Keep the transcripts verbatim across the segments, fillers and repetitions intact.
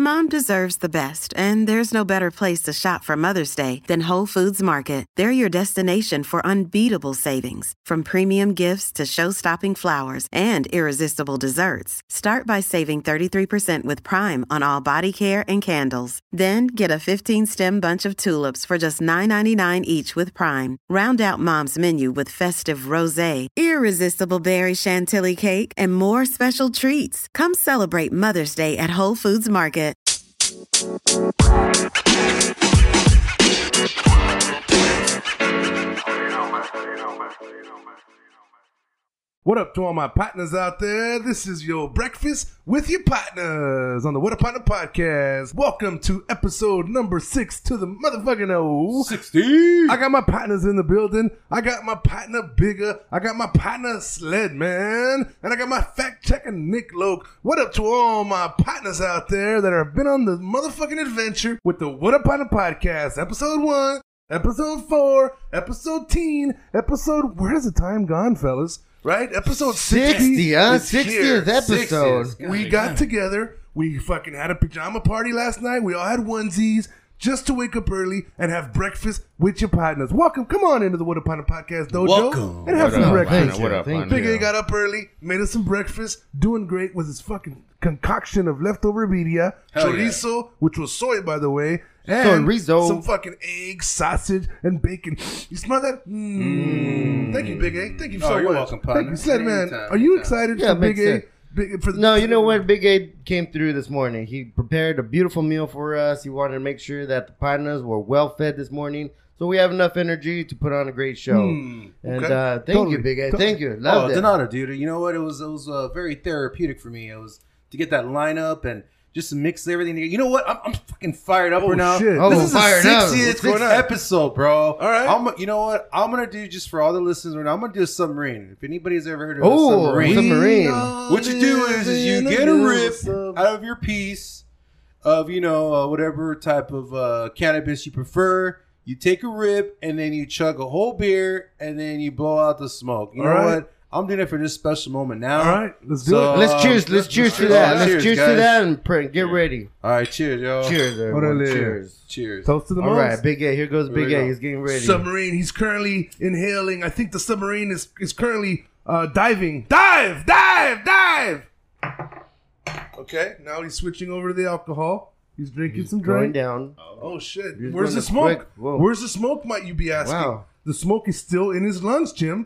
Mom deserves the best, and there's no better place to shop for Mother's Day than Whole Foods Market. They're your destination for unbeatable savings, from premium gifts to show-stopping flowers and irresistible desserts. Start by saving thirty-three percent with Prime on all body care and candles. Then get a fifteen-stem bunch of tulips for just nine ninety-nine each with Prime. Round out Mom's menu with festive rosé, irresistible berry chantilly cake, and more special treats. Come celebrate Mother's Day at Whole Foods Market. What up to all my partners out there? This is your breakfast with your partners on the What a Partner podcast. Welcome to episode number six to the motherfucking O. sixty. I got my partners in the building. I got my partner Bigger. I got my partner Sled Man. And I got my fact checker Nick Loke. What up to all my partners out there that have been on the motherfucking adventure with the What a Partner podcast. Episode one, episode four, episode teen, episode... Where has the time gone, fellas? Right? Episode sixty. sixty, huh? is sixtieth here. episode. sixtieth. We got together. We fucking had a pajama party last night. We all had onesies just to wake up early and have breakfast with your partners. Welcome. Come on into the What a Partner Podcast Dojo. Welcome. And have What some up, breakfast. partner? What up, Thank partner? Big A got up early, made us some breakfast, doing great with his fucking concoction of leftover birria, Hell chorizo, yeah. which was soy, by the way, and Chorizo. some fucking eggs, sausage, and bacon. You smell that? Mm. Thank you, Big A. Thank you Oh, so you're much. welcome, partner. Thank you, Sled Man. Anytime, Are you anytime. excited Yeah, for Big makes A? sense. Big, for the, No, you know what? Big A came through this morning. He prepared a beautiful meal for us. He wanted to make sure that the partners were well fed this morning, so we have enough energy to put on a great show. Hmm, and okay. uh, thank Totally. you, Big A. Totally. Thank you. Oh, Loved it's it. an honor, dude. You know what? It was it was uh, very therapeutic for me. It was to get that lineup and just to mix everything together. You know what? I'm, I'm fucking fired up Oh, right now. shit. Oh, This is fired the up. sixtieth What's going on? episode, bro. All right. I'm, you know what? I'm gonna do just for all the listeners right now. I'm gonna do a submarine. If anybody's ever heard of Oh, a submarine, submarine. what you do is, is you get a rip out of your piece of, you know, uh, whatever type of uh, cannabis you prefer. You take a rip and then you chug a whole beer and then you blow out the smoke. You All know right. what? I'm doing it for this special moment now. All right, let's do So, it. Let's um, cheers. Let's cheers to cheers. that. Oh, Let's cheers, cheers to guys. that and pray, get ready. All right, cheers, yo. Cheers, everyone. Orale. Cheers. Cheers. Toast to the All most. right, Big A. Here goes Here Big we A. go. He's getting ready. Submarine. He's currently inhaling. I think the submarine is, is currently uh, diving. Dive! Dive! Dive! Okay, now he's switching over to the alcohol. He's drinking some Going drink. down. Oh, shit. He's Where's going the to smoke? quick. Whoa. Where's the smoke, might you be asking? Wow. The smoke is still in his lungs, Jim.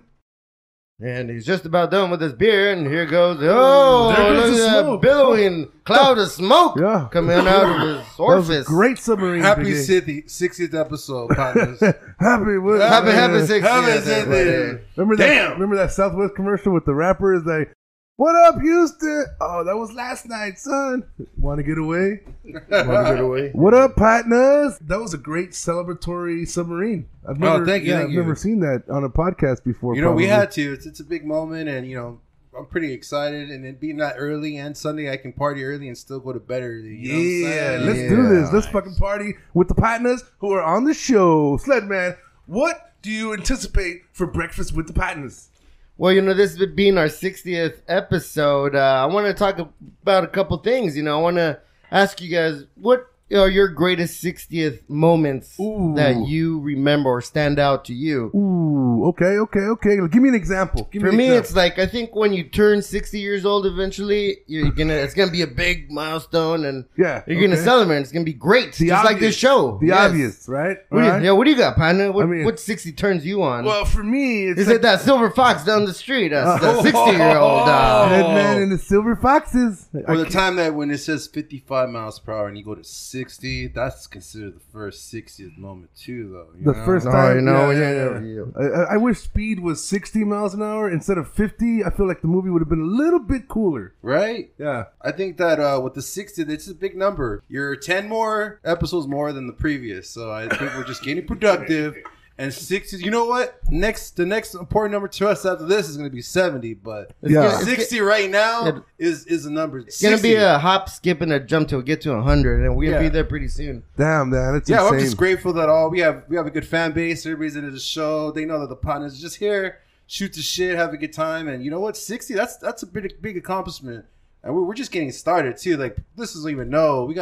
And he's just about done with his beer, and here goes, oh, There goes look the at that smoke. billowing cloud of smoke Yeah. coming out of his That was a orifice. great submarine. Happy Big A. sixtieth sixtieth episode, partners. Happy, what, Happy, happy uh, sixtieth. Happy everybody. sixtieth. Remember that? Damn. Remember that Southwest commercial with the rapper? Is like, "What up, Houston? Oh, that was last night, son. Want to get away? Want to get away? What up, partners? That was a great celebratory submarine. I've never, Oh, thank you, yeah, thank I've you. never seen that on a podcast before. You know, we probably. had to. It's, it's a big moment, and, you know, I'm pretty excited. And it being that early and Sunday, I can party early and still go to bed early. You know what I'm Yeah, saying? let's Yeah. do this. Let's fucking party with the partners who are on the show. Sledman, what do you anticipate for breakfast with the partners? Well, you know, this being our sixtieth episode, uh, I want to talk about a couple things. You know, I want to ask you guys, what are your greatest sixtieth moments Ooh. that you remember or stand out to you? Ooh, okay, okay, okay. Give me an example. Give For an me, example. it's like I think when you turn sixty years old, eventually you're gonna it's gonna be a big milestone, and Yeah, you're gonna okay. celebrate. It's gonna be great, The just like obvious. this show. The Yes. obvious, right? What do you, Alright. yeah, what do you got, partner? What, I mean- what sixty turns you on? Well, for me, it's Is like it that silver fox down the street? That's Uh, the sixty-year-old. Uh, Dead Man and the Silver Foxes. Or I the can't- time that when it says fifty-five miles per hour and you go to sixty, that's considered the first sixtieth moment, too, though. you The know? first Oh, time, you know, yeah, yeah, yeah, yeah, yeah. I, I wish speed was sixty miles an hour instead of fifty. I feel like the movie would have been a little bit cooler. Right? Yeah. I think that uh, with the sixty, it's a big number. You're ten more episodes more than the previous, so I think we're just getting productive. And sixty, you know what? Next, the next important number to us after this is going to be seventy. But Yeah. gonna- sixty right now it- is is a number. It's gonna be a hop, skip, and a jump till we get to hundred, and we'll Yeah. be there pretty soon. Damn, man. It's Yeah, insane. I'm just grateful that all we have we have a good fan base. Everybody's into the show. They know that the partners are just here, shoot the shit, have a good time, and you know what? sixty, that's that's a big big accomplishment. And we're, we're just getting started too. Like, this doesn't even know we got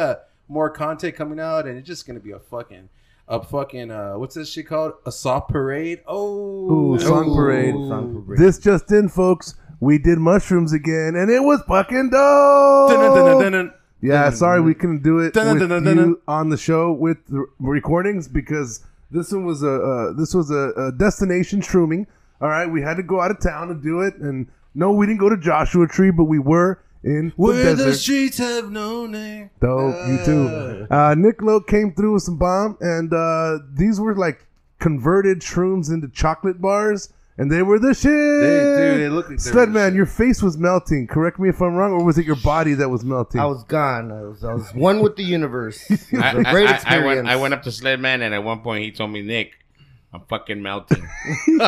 more content coming out, and it's just gonna be a fucking, a fucking, uh, what's this shit called? A soft parade. Oh, Ooh, song Ooh. parade. Song parade. This just in, folks. We did mushrooms again, and it was fucking dope. Dun-dun-dun-dun-dun. Yeah, sorry we couldn't do it Dun, dun, with dun, dun, dun. you on the show with the recordings because this one was a uh, this was a, a destination shrooming. All right, we had to go out of town to do it, and no, we didn't go to Joshua Tree, but we were in Where the the desert. streets have no name. Dope, you too. Uh, Nick Loke came through with some bomb, and uh, these were like converted shrooms into chocolate bars. And they were the shit. They, dude, they look like they were the Sledman, shit. your face was melting. Correct me if I'm wrong, or was it your body that was melting? I was gone. I was, I was one with the universe. It was I, a great I, I, I experience. went. I went up to Sledman, and at one point he told me, "Nick, I'm fucking melting." And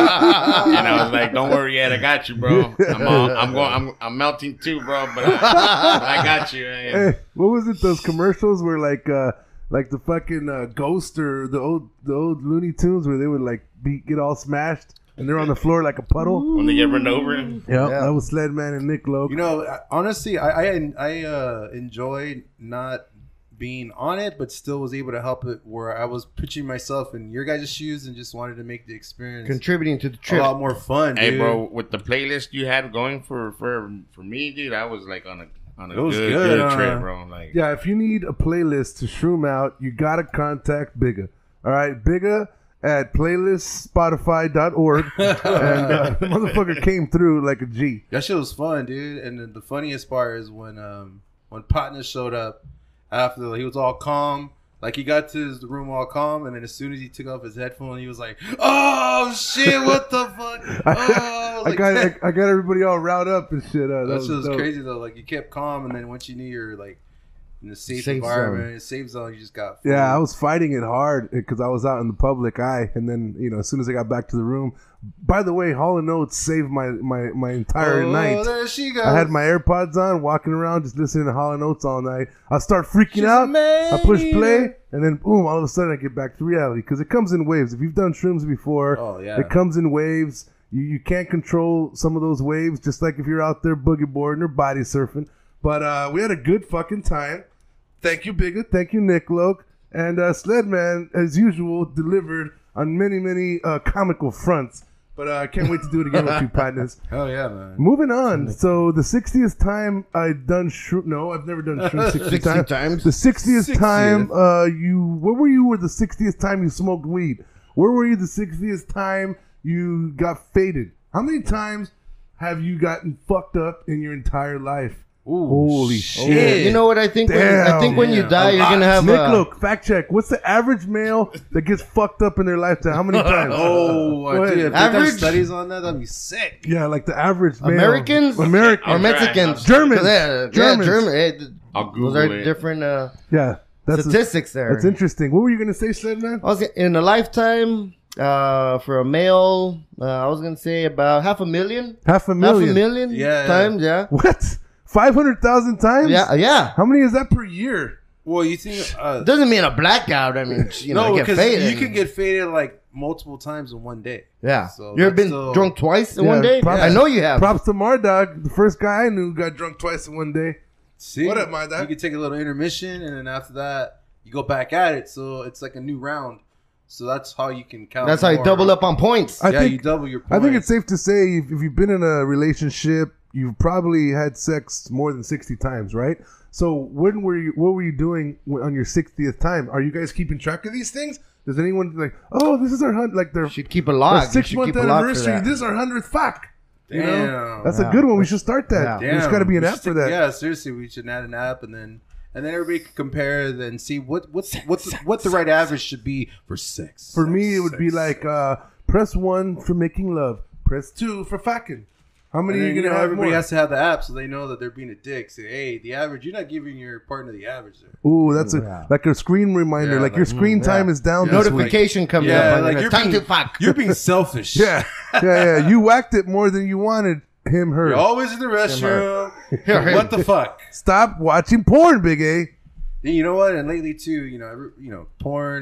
I was like, "Don't worry, Ed, I got you, bro. I'm all, I'm going. I'm I'm melting too, bro. But I, I got you." Hey, what was it? Those commercials were like, uh, like the fucking uh, Ghost or the old, the old Looney Tunes where they would like be get all smashed and they're on the floor like a puddle. When they get run over. Yep, Yeah. that was Sledman and Nick Loke. You know, I- honestly, I I, I uh, enjoyed not being on it, but still was able to help it where I was putting myself in your guys' shoes and just wanted to make the experience Contributing to the a trip. lot more fun. Hey, dude. bro, with the playlist you had going for for for me, dude, I was like on a on a It was good good, good, huh? trip, bro. Like, Yeah, if you need a playlist to shroom out, you gotta contact Bigga. All right, Bigga at playlist spotify dot org, and uh, the motherfucker came through like a G. That shit was fun, dude. And the, the funniest part is when um when Partner showed up after he was all calm. Like, he got to his room all calm, and then as soon as he took off his headphone, he was like, "Oh shit, what the fuck?" Oh, I, like, got I, I got everybody all riled up and shit. Uh, that that was shit was dope. crazy though. Like, you kept calm, and then once you knew you're like in a safe, Safe environment, safe zone, you just got. Yeah, I was fighting it hard because I was out in the public eye, and then you know, as soon as I got back to the room. By the way, Hall and Oates saved my my my entire oh, night. there she goes. I had my AirPods on, walking around, just listening to Hall and Oates all night. I start freaking She's out. a I push man play, eater. and then boom! All of a sudden, I get back to reality because it comes in waves. If you've done shrooms before, Oh, yeah. it comes in waves. You you can't control some of those waves, just like if you're out there boogie boarding or body surfing. But uh, we had a good fucking time. Thank you, Bigga. Thank you, Nick Loke. And uh, Sledman, as usual, delivered on many, many uh, comical fronts. But I uh, can't wait to do it again with you, partners. Hell yeah, man. Moving on. So the sixtieth time I'd done shroom. No, I've never done shroom sixty, sixty times. times. The sixtieth, sixtieth. time uh, you. Where were you? Where the sixtieth time you smoked weed? Where were you the sixtieth time you got faded? How many times have you gotten fucked up in your entire life? Ooh, Holy shit. shit! You know what I think? When, I Damn. think when you Yeah. die, A you're lot. gonna have Nick, a, look, fact check. What's the average male that gets fucked up in their lifetime? How many times? Oh, Go I ahead. did. If they Average? done studies on that, that'd be sick. Yeah, like the average male. Americans, American. or I'll try. Mexicans, Germans. Yeah, Germans. yeah, German. Hey, th- I'll those Google are it. different uh, Yeah, that's statistics there. That's interesting. What were you gonna say, Sled Man? I was gonna- in a lifetime uh, for a male. Uh, I was gonna say about half a million, Half a million. half a million Yeah. times. Yeah, What? Five hundred thousand times? yeah, yeah. How many is that per year? Well, you think? Uh, Doesn't mean a blackout. I mean, you know, no, get because faded. you can get faded like multiple times in one day. Yeah. So you ever that's been still- drunk twice in Yeah, one day? props- I know you have. Props to Mardog, the first guy I knew got drunk twice in one day. See, What up, my dad? You can take a little intermission, and then after that, you go back at it. So it's like a new round. So that's how you can count. That's how you more. double up on points. I yeah, think- you double your. I Points. think it's safe to say if, if you've been in a relationship, you've probably had sex more than sixty times, right? So when were you? What were you doing on your sixtieth time? Are you guys keeping track of these things? Does anyone like? Oh, this is our hunt. Like their, should keep a our log. You six should month keep a log for anniversary. that. This is our hundredth fuck. You know? Damn. That's Yeah. a good one. We should start that. Yeah. There's got to be an We app should for stick- that. Yeah, seriously, we should add an app, and then and then everybody can compare and see what what's what's what the right average should be for sex. For me, it would Sex, be sex. like uh, press one for making love, press two for fucking. How many And are then, you you gonna know, have everybody more? has to have the app so they know that they're being a dick. Say, hey, the average. You're not giving your partner the average there. Ooh, that's a Yeah. like a screen reminder. Yeah, like, your like, screen mm, time yeah. is down. Yeah, this week. Notification comes Yeah, up. on like your- you're time being- to fuck. You're being selfish. Yeah, yeah, yeah. You whacked it more than you wanted. Him, her. You're always in the restroom. Here, here. What the fuck? Stop watching porn, Big A. Then you know what? And lately too, you know, every, you know, porn,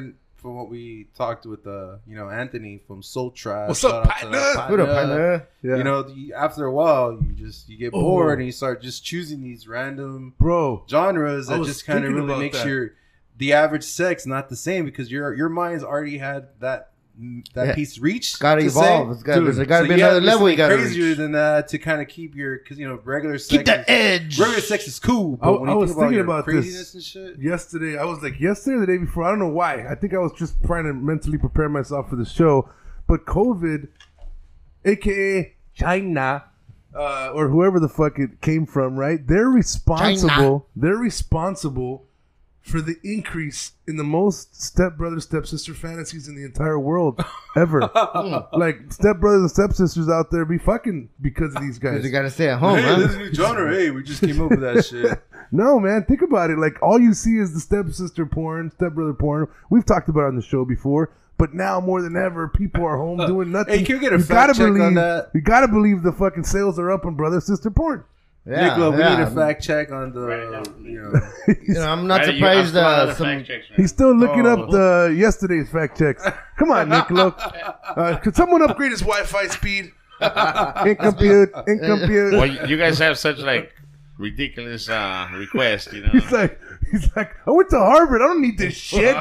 from what we talked with, uh, you know, Anthony from Soul Tribe. What's up, partner? What up, partner? Yeah. You know, the, after a while, you just you get Oh. bored and you start just choosing these random Bro, genres I that was just kind of thinking really about makes that. your the average sex not the same because your your mind's already had that that Yeah. piece reached. It's got to to evolve. say. It's got Dude, to got to So be you another have to do level you got to something crazier reach. than that to kind of keep your because you know regular sex. Keep that is, edge. Regular sex is cool, but I- when I you was think about thinking your about craziness this. and shit. yesterday, I was like, yesterday or the day before, I don't know why. I think I was just trying to mentally prepare myself for the show. But COVID, a k a. China, uh, or whoever the fuck it came from, right? They're responsible. China. They're responsible for the increase in the most stepbrother, stepsister fantasies in the entire world ever. Like, stepbrothers and stepsisters out there be fucking because of these guys. You got to stay at home, Hey, huh? this is a new genre. Hey, we just came up with that shit. No, man, think about it. Like, all you see is the stepsister porn, stepbrother porn. We've talked about it on the show before, but now more than ever, people are home doing nothing. Hey, can we get a You fact gotta check on believe, that? You gotta believe the fucking sales are up on brother sister porn. Yeah, Nicola, we yeah. need a fact check on the, you know. You know, I'm not Right, you- I'm surprised. still on Uh, the some fact checks, man. He's still looking Oh. up the yesterday's fact checks. Come on, Nicola. Uh, could someone upgrade his Wi-Fi speed? Incompute, incompute. Well, you you guys have such like ridiculous uh, requests, you know. He's like, he's like, I went to Harvard. I don't need this shit.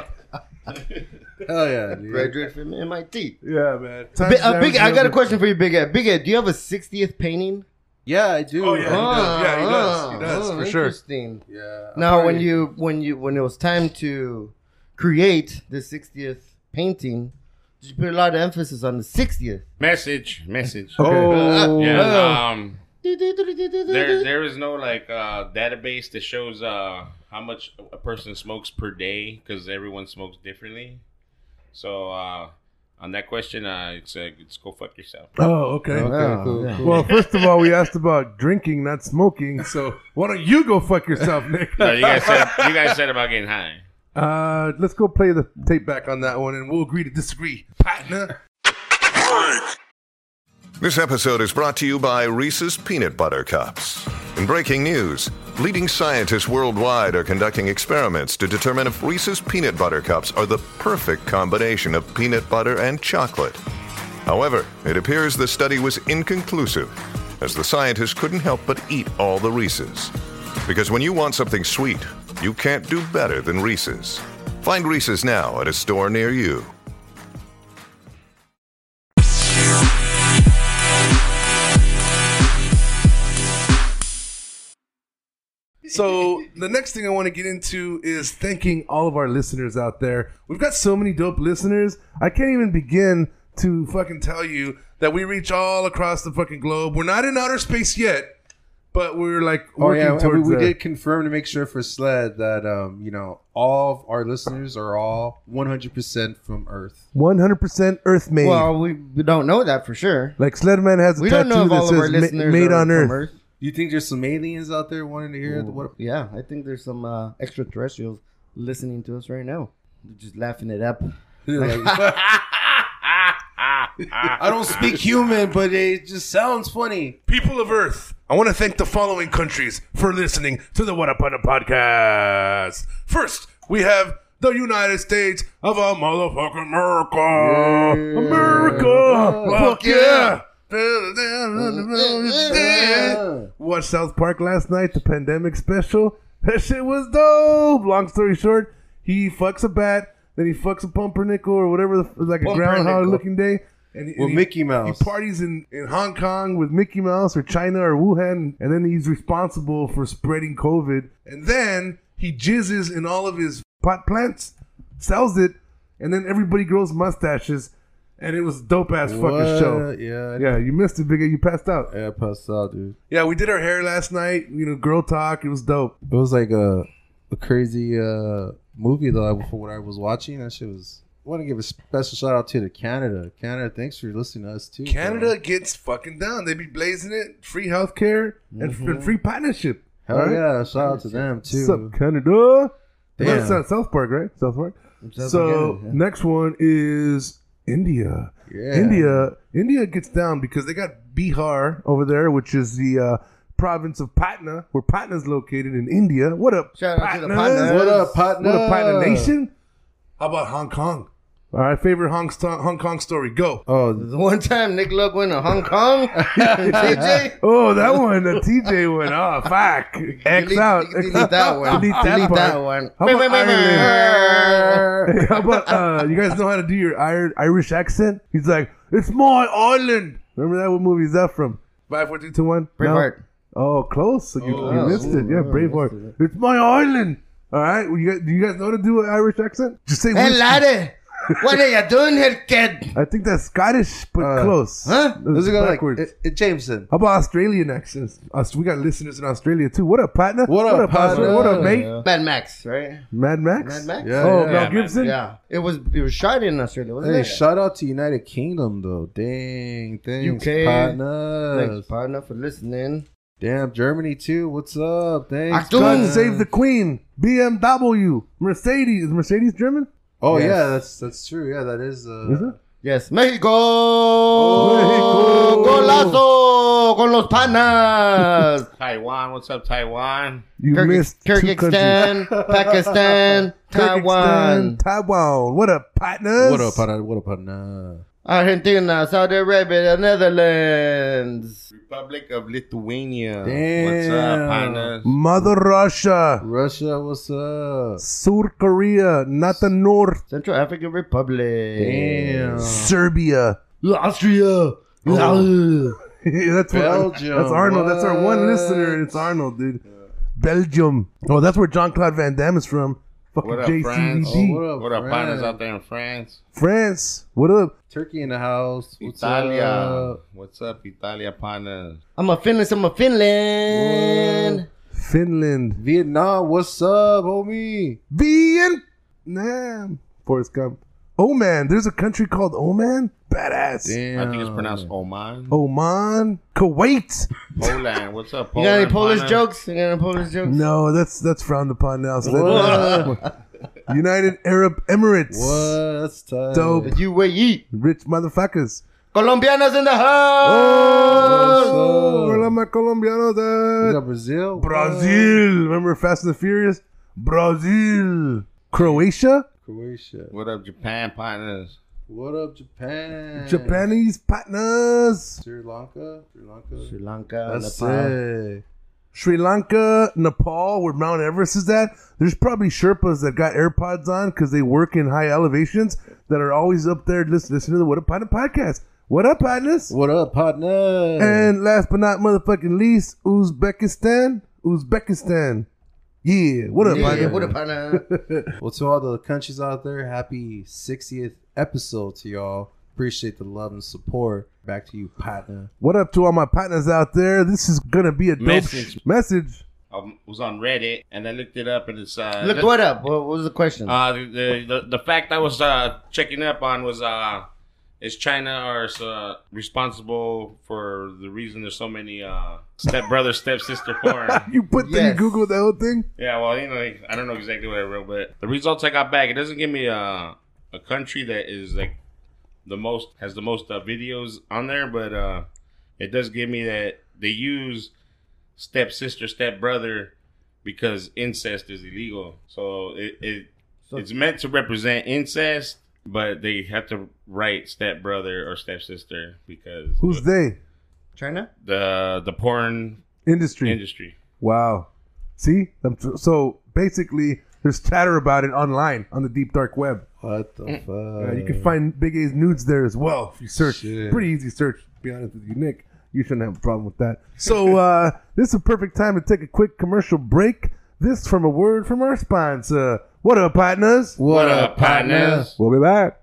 Hell yeah, dude. graduate from M I T. Yeah, man. Bi- uh, Big, I got a question for you, Big Ed. Big Ed, do you have a sixtieth painting? Yeah, I do. Oh, yeah. does. Yeah, he does. He Ah, does, oh, for sure. Interesting. Yeah. Now, I'm when already- you when you when it was time to create the sixtieth painting, did you put a lot of emphasis on the sixtieth? Message, message. Oh, Yeah. Um, there, there is no like uh, database that shows uh, how much a person smokes per day because everyone smokes differently. So uh, on that question, uh, it's uh, it's go fuck yourself. Oh, okay. Okay, cool, yeah. cool. Well, first of all, we asked about drinking, not smoking. So why don't you go fuck yourself, Nick? No, you guys said you guys said about getting high. Uh, let's go play the tape back on that one, and we'll agree to disagree. Partner. This episode is brought to you by Reese's Peanut Butter Cups. In breaking news, leading scientists worldwide are conducting experiments to determine if Reese's Peanut Butter Cups are the perfect combination of peanut butter and chocolate. However, it appears the study was inconclusive, as the scientists couldn't help but eat all the Reese's. Because when you want something sweet, you can't do better than Reese's. Find Reese's now at a store near you. So the next thing I want to get into is thanking all of our listeners out there. We've got so many dope listeners. I can't even begin to fucking tell you that we reach all across the fucking globe. We're not in outer space yet, but we're like Oh working yeah, I mean, towards we that. did confirm to make sure for Sled that um, you know, all of our listeners are all one hundred percent from Earth. one hundred percent Earth made. Well, we, we don't know that for sure. Like Sledman has a We tattoo don't know if that all of our says ma- listeners made are on from Earth. Earth. You think there's some aliens out there wanting to hear the, what? Yeah, I think there's some uh, extraterrestrials listening to us right now. They're just laughing it up. Like, I don't speak human, but it just sounds funny. People of Earth, I want to thank the following countries for listening to the What Up on the podcast. First, we have the United States of a motherfucking America. America. Fuck yeah. Watched South Park last night, the pandemic special. That shit was dope. Long story short, he fucks a bat, then he fucks a pumpernickel or whatever, the, like a groundhog looking day. And, he- With and he- Mickey Mouse. He parties in, in Hong Kong with Mickey Mouse or China or Wuhan, and then he's responsible for spreading COVID. And then he jizzes in all of his pot plants, sells it, and then everybody grows mustaches. And it was dope ass fucking What? show. Yeah, Yeah, you missed it, Biggie. You passed out. yeah, I passed out, dude. Yeah, we did our hair last night. You know, girl talk. It was dope. It was like a a crazy uh, movie though. For what I was watching, that shit was. I want to give a special shout out to the Canada. Canada, thanks for listening to us too. Canada bro. gets fucking down. They be blazing it. Free healthcare and, Mhm. and free partnership. Hell All right? yeah! Shout out to them too. What's up, Canada? Damn. That's uh, South Park, right? South Park. South So Park, yeah. next one is India. Yeah. India. India gets down because they got Bihar over there, which is the uh, province of Patna, where Patna's located in India. What up, Shout out to the Patnas? Patnas. What up, partner? What up, Patna Nation? How about Hong Kong? All right, favorite Hong, Sto- Hong Kong story. Go. Oh, The one time Nick Luck went to Hong Kong, T J. Oh, that one, the T J one. Oh, fuck. X delete, out. Delete that one. Delete that part. that one. How about Ireland? How about, uh, you guys know how to do your Ir- Irish accent? He's like, it's my island. Remember that? What movie is that from? Five, four, three, two, one. Braveheart. Oh, close. So you, Oh, you missed it. Yeah, oh, Braveheart. missed It's my island. All right. Well, you guys, do you guys know how to do an Irish accent? Just say Hey, whiskey. laddie. What are you doing here, kid? I think that's Scottish, but Uh, close. Huh? Does it go like backwards. it, it, Jameson? How about Australian accents? Us, we got listeners in Australia too. What up, partner? What up, partner? Australia? What up, mate? Mad Max, right? Mad Max? Mad Max? Yeah, Oh, yeah. Mel Yeah, Gibson? Yeah. It was it was shot in Australia, wasn't Hey, it? shout out to United Kingdom though. Dang, thanks, U K. partners. Thanks, partner, for listening. Damn, Germany too. What's up? Thanks. Achtung. God partner. save the Queen. B M W. Mercedes. Is Mercedes German? Oh Yes. yeah, that's that's true. Yeah, that is. Uh, Is it? Yes, Mexico! Mexico. Golazo con los panas! Taiwan, what's up, Taiwan? You Kyrgyz- missed two countries. Kyrgyzstan, Pakistan, Taiwan, Kyrgyzstan, Taiwan. What up, partners? What up, partner? What up, partner? Argentina, Saudi Arabia, the Netherlands. Republic of Lithuania. Damn. What's up, partners? Mother Russia. Russia, what's up? South Korea. Not the North. Central African Republic. Damn. Serbia. Austria. that's what, Belgium, That's Arnold. That's our one what? listener. It's Arnold, dude. Belgium. Oh, that's where John Claude Van Damme is from. Fucking What up, J C V D. France? Oh, what up, What up, friend? partners out there in France? France. What up? Turkey in the house. What's Italia. up? What's up, Italia, partners? I'm a Finland. I'm a Finland. Finland. Vietnam, what's up, homie? Vietnam. Forrest Gump. Oman. There's a country called Oman. Badass. Damn. I think it's pronounced Oman. Oman. Kuwait. Poland. What's up, You Poland? got any Polish partner? jokes? You got any Polish jokes? No, that's that's frowned upon now. So What? that, United Arab Emirates. What? That's tight. Dope. The U A E. Rich motherfuckers. Colombianas in the house. Oh, hola, my Colombianos. We eh. got Brazil. What? Brazil. Remember Fast and the Furious? Brazil. Croatia. Croatia. What up, Japan, partners? What up, Japan? Japanese partners. Sri Lanka. Sri Lanka. Sri Lanka. That's Nepal. it. Sri Lanka, Nepal, where Mount Everest is at. There's probably Sherpas that got AirPods on because they work in high elevations that are always up there listening listen to the What Up Partner podcast. What up, partners? What up, partner? And last but not motherfucking least, Uzbekistan. Uzbekistan. Yeah. What up, Yeah, partner? what up, partner? Well, to all the countries out there, happy sixtieth episode to y'all. Appreciate the love and support. Back to you, partner. What up to all my partners out there? This is gonna be a dope Message. sh- message. I was on Reddit and I looked it up and it's uh Look the, what up. What, what was the question? uh the, the the the fact I was uh checking up on was uh is China or uh, responsible for the reason there's so many uh step brother step sister porn. You put the, Yes. you Google the whole thing? Yeah, well, you know, like, I don't know exactly what I wrote, but the results I got back, it doesn't give me a a country that is like the most has the most uh, videos on there, but uh, it does give me that they use step sister, step brother because incest is illegal. So it, it So- it's meant to represent incest, but they have to write step brother or step sister because Who's they? China? the the porn Industry. industry. Wow. See? Um, So basically, there's chatter about it online on the deep dark web. What the fuck? Uh, you can find Big A's nudes there as well if you search. Shit. Pretty easy search, to be honest with you, Nick. You shouldn't have a problem with that. So uh, this is a perfect time to take a quick commercial break. This from a word from our sponsor. What up, partners? What, What up, up, partner? partners? We'll be back.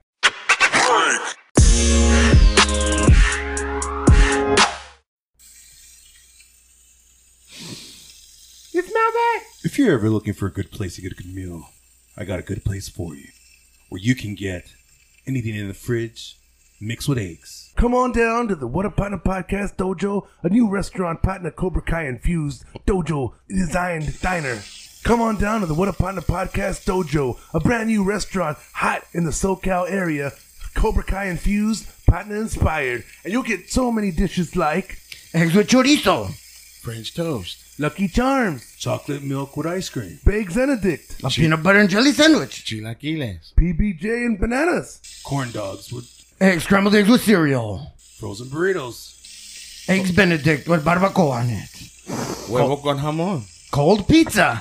You smell that? If you're ever looking for a good place to get a good meal, I got a good place for you. Where you can get anything in the fridge mixed with eggs. Come on down to the What a Partner Podcast Dojo, a new restaurant partner Cobra Kai infused dojo designed diner. Come on down to the What a Partner Podcast Dojo, a brand new restaurant hot in the SoCal area, Cobra Kai infused, partner inspired, and you'll get so many dishes like Eggs with chorizo. French toast. Lucky Charms. Chocolate milk with ice cream. Baked Benedict. A peanut butter and jelly sandwich. Chilaquiles. P B J and bananas. Corn dogs with Egg scrambled eggs with cereal. frozen burritos. Eggs Benedict with barbacoa on it. Huevo con jamón. Cold pizza.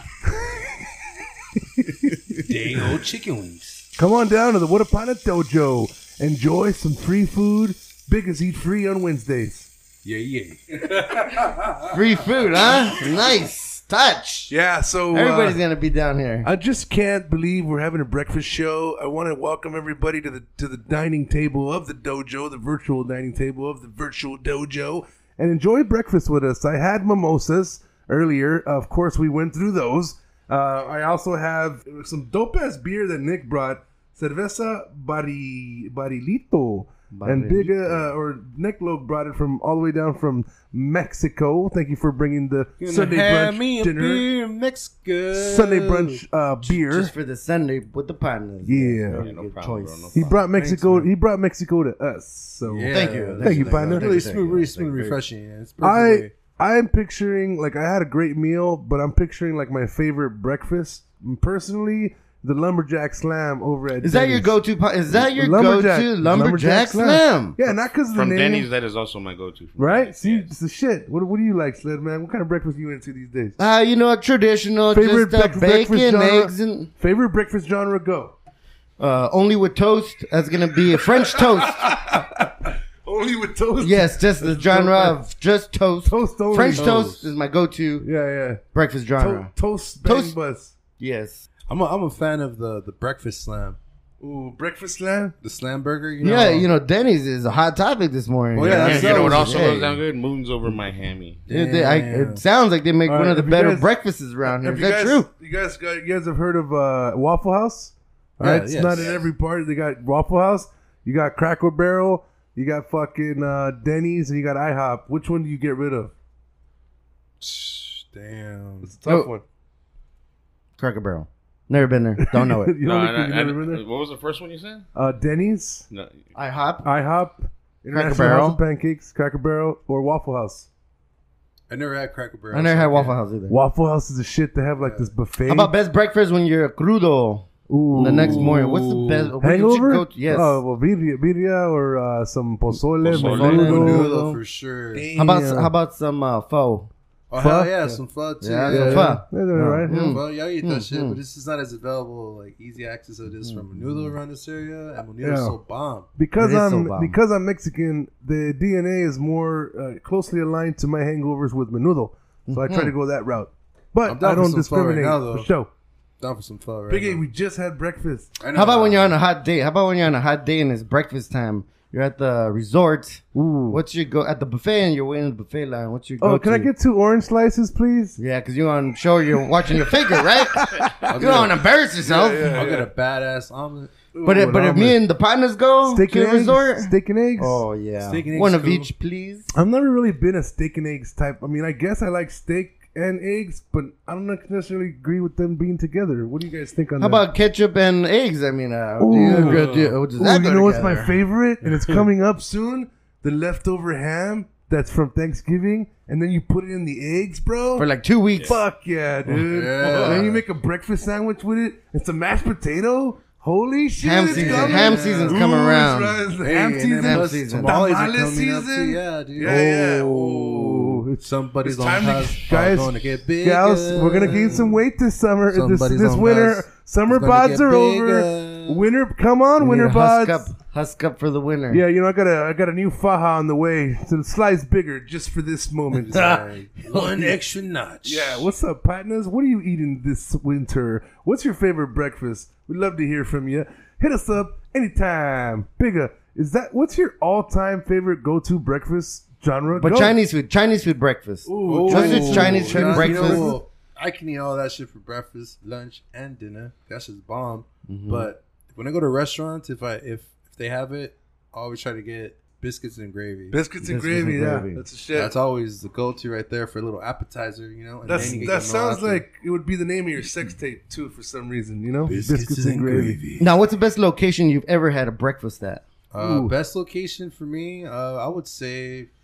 Day old chicken wings. Come on down to the What a Planet Dojo. Enjoy some free food. Biggest eat free on Wednesdays. Yeah, yeah. Free food, huh? Nice touch. Yeah, so uh, Everybody's gonna be down here. I just can't believe we're having a breakfast show. I want to welcome everybody to the to the dining table of the dojo, the virtual dining table of the virtual dojo, and enjoy breakfast with us. I had mimosas earlier. Of course, we went through those. Uh, I also have some dope ass beer that Nick brought, Cerveza Bari, Barilito. And Big uh, or Nick Logue brought it from all the way down from Mexico. Thank you for bringing the Gonna Sunday have brunch me a dinner. beer in Mexico. Sunday brunch uh, beer. Just for the Sunday with the partners. Yeah. Very Yeah, no good problem, choice. bro, no He brought Mexico. He brought Mexico to us. So Yeah. Thank you. Thank you, partner. Really Thank you. smooth, really Thank smooth, you. refreshing. Yeah, it's I perfectly. I'm picturing like I had a great meal, but I'm picturing like my favorite breakfast. Personally, the lumberjack slam over at Is that your Denny's. go-to? po- Is that your Lumberjack- go-to lumberjack, slam? Yeah, not because of the From name, Denny's, that is also my go-to. From right? Denny's, See, yes. it's the shit. What, what do you like, Sled Man? What kind of breakfast you into these days? Uh, you know, traditional, Favorite just uh, bre- breakfast bacon, genre? eggs, and Favorite breakfast genre? Go. uh, only with toast. That's gonna be a French toast. Only with toast. Yes, just the genre of just toast. Toast only. French Toast. toast is my go-to Yeah, yeah. breakfast To- genre. toast, bang Toast- bus. Yes. I'm a, I'm a fan of the the breakfast slam, Ooh, breakfast slam. the slam burger. You know? Yeah, you know, Denny's is a hot topic this morning. Oh, yeah, Yeah, that's you know what those. also Yeah. goes down good? Moons over my hammy. It, they- I, it sounds like they make All one right, of the have you better guys- breakfasts around here. Have Is you that guys, true? You guys, got, you guys have heard of uh, Waffle House? All Yeah, right, it's yes. not in every part. They got Waffle House. You got Cracker Barrel. You got fucking uh, Denny's, and you got IHOP. Which one do you get rid of? Damn. It's a tough Oh. one. Cracker Barrel. Never been there. Don't know it. you No, don't and think I- you've I- never been there? what was the first one you said? Uh, Denny's, No, IHOP. IHOP, International Barrel. House of Pancakes, Cracker Barrel, or Waffle House. I never had Cracker Barrel. I never so had I Waffle can't- House either. Waffle House is the shit. They have like this buffet. How about best breakfast when you're crudo? Ooh. The next morning. What's the best? what did you Hangover? go to? Yes. Oh, well, birria, birria or uh, some pozole, Pozole. menudo. Menudo for sure. How about Damn. how about some uh, pho? Oh Pho? hell yeah, some pho too. Yeah, Yeah, some yeah. pho. Yeah, they're right. Yeah, Yeah. pho, yeah, I eat that Mm, shit, mm. but this is not as available, like easy access as it is from Menudo around this area, and Menudo's Yeah. so bomb. Because It is I'm so bomb. because I'm Mexican, the D N A is more uh, closely aligned to my hangovers with menudo, so I try to go that route. But I'm down I for don't some pho right discriminate now, though. for show. Down for some pho, right? Big A, now. we just had breakfast. I know. How about when you're on a hot day? How about when you're on a hot day and it's breakfast time? You're at the resort. Ooh. What's your go at the buffet and you're waiting in the buffet line? What's your go? Oh, can I get two orange slices, please? Yeah, because you're on show. You're watching your figure, right? you don't want to embarrass yourself. I'll get a badass omelet. But if, Ooh, but an if me omelet. and the partners go steak to and the eggs, resort, steak and eggs. oh yeah, Steak and eggs one is of cool. each, please. I've never really been a steak and eggs type. I mean, I guess I like steak and eggs, but I don't necessarily agree with them being together. What do you guys think on How that? about ketchup and eggs? I mean, uh, do Ooh. you agree- do you- does Ooh, that you go know what's my together? favorite? And it's coming up soon. The leftover ham that's from Thanksgiving, and then you put it in the eggs, bro. For like two weeks. Fuck yeah, dude. Yeah. And then you make a breakfast sandwich with it. It's a mashed potato. Holy shit. Ham it's season. coming. Ham season's Ooh, coming it's around. right. It's the Hey, ham and season. then plus plus season. tamales are Tamales coming up season. too. Yeah, dude. Yeah, yeah. Oh. Ooh. It's- Somebody's it's on time to- house, guys, gonna get bigger. Gals, we're gonna gain some weight this summer. This, Somebody's this on winter. house. Summer It's gonna bods get are bigger. over. Winter, come on, We winter need to husk bods. up, husk up for the winter. Yeah, you know, I got a I got a new faja on the way. It's a slice bigger just for this moment. Like, one extra notch. Yeah, what's up, partners? What are you eating this winter? What's your favorite breakfast? We'd love to hear from you. Hit us up anytime. Bigger. Is that what's your all-time favorite go-to breakfast genre? But Go. Chinese food, Chinese food breakfast. Ooh, Just it's Chinese food you know, breakfast. You know, I can eat all that shit for breakfast, lunch, and dinner. That's just bomb. Mm-hmm. But when I go to restaurants, if I if if they have it, I always try to get biscuits and gravy. Biscuits and Biscuits gravy. and Yeah, gravy. that's a shit. That's always the go-to right there for a little appetizer, you know. And That's, then you that get sounds after. like it would be the name of your sex tape too, for some reason. You know, Biscuits, and gravy. Now, what's the best location you've ever had a breakfast at? Uh, Ooh. best location for me, uh, I would say, 'cause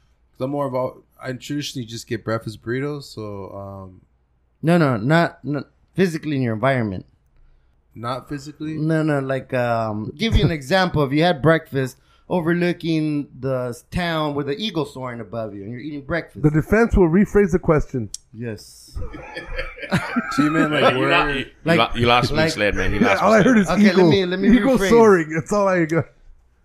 So more of all, I traditionally just get breakfast burritos. So um, No, no, not, not physically in your environment. not physically. No, no, like, um, give you an example. If you had breakfast overlooking the town with the eagle soaring above you and you're eating breakfast. The defense will rephrase the question. Yes. So you meant like you, where? lo- you, Like- lo- you lost like- me, Sled Man. You Yeah, lost all me. I Sled heard Man. is Okay, let eagle. me- let me eagle rephrase. soaring. That's all I got.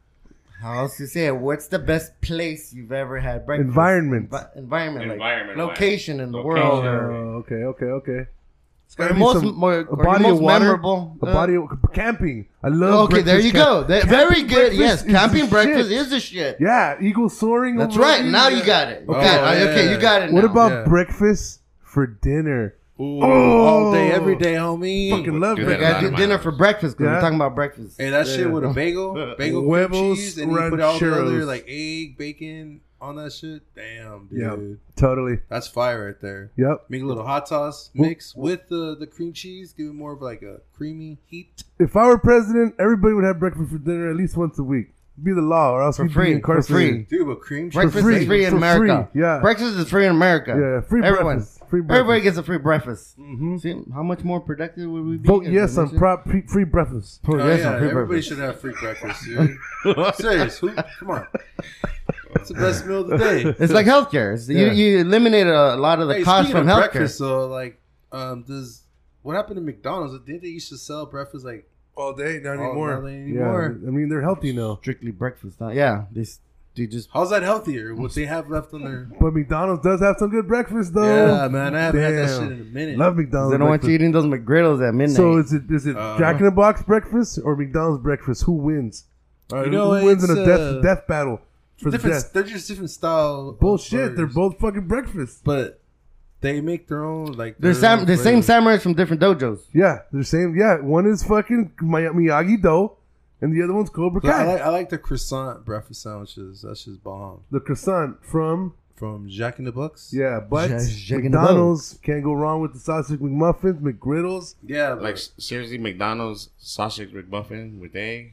How else to say it? What's the best place you've ever had breakfast? Environment. Envi- environment. Like Environment, location in the Location. world. Oh, Or, okay, okay, okay. It's or gotta be most, some- more, a or body most of water, memorable. a uh, body of camping. I love. Okay, there breakfast you camp- go. That, Camping very good. Yes, breakfast is camping the breakfast shit. is the shit. Yeah, eagle soaring. That's over right. you. Now you got it. You Oh, got it. yeah. Okay, you got it. What now. about Yeah. breakfast for dinner? Ooh, Oh. all day, every day, homie. Fucking love Do We that breakfast. a lot got in my dinner house. for breakfast because Yeah. we're talking about breakfast. Hey, that Yeah. shit with a bagel, bagel, cream Huevos cheese, and you put all the rancheros. other like egg, bacon on that shit. Damn, dude, Yeah, totally. that's fire right there. Yep. Make a little hot sauce mix with the the cream cheese, give it more of like a creamy heat. If I were president, everybody would have breakfast for dinner at least once a week. It'd be the law, or else For we'd free, be for incarcerated. Dude, but cream cheese. Breakfast free, is free in for America. free, yeah. Breakfast is free in America. Yeah, free Everyone. breakfast. Free breakfast. Everybody gets a free breakfast. Mhm. See how much more productive would we be? Vote as a yes on nation? prop free, free breakfast. Vote Oh, yes yeah, on free everybody breakfast. should have free breakfast, dude. Serious, who? Come on, it's the best meal of the day. It's like healthcare. It's, Yeah. you, you eliminate a lot of the Hey, cost speaking from of healthcare. breakfast, so like, um, does what happened to McDonald's? Did they used to sell breakfast like All day, not all- anymore. not anymore? Yeah, I mean they're healthy now. Strictly breakfast. Huh? Yeah, they s- they just How's that healthier? What they have left on their? But McDonald's does have some good breakfast though. Yeah, man, I haven't had that Damn. shit in a minute. Love McDonald's. they don't want breakfast. you eating those McGriddles at midnight. So is it is it Uh, Jack in the Box breakfast or McDonald's breakfast? Who wins? All right, You know, who wins in a it's, death uh, death battle for the different. death? They're just different style. of Bullshit. They're burgers. both fucking breakfast. but they make their own like. they're their sam- own the same flavor. samurais from different dojos. Yeah, they're same. Yeah, one is fucking Mi- Miyagi Do, and the other one's Cobra But I Kai. like I like the croissant breakfast sandwiches. That's just bomb. The croissant from From Jack in the Box. yeah, but Ja- Jack in the McDonald's can't go wrong with the sausage McMuffins, McGriddles. Yeah, but Like seriously, McDonald's sausage McMuffin with egg,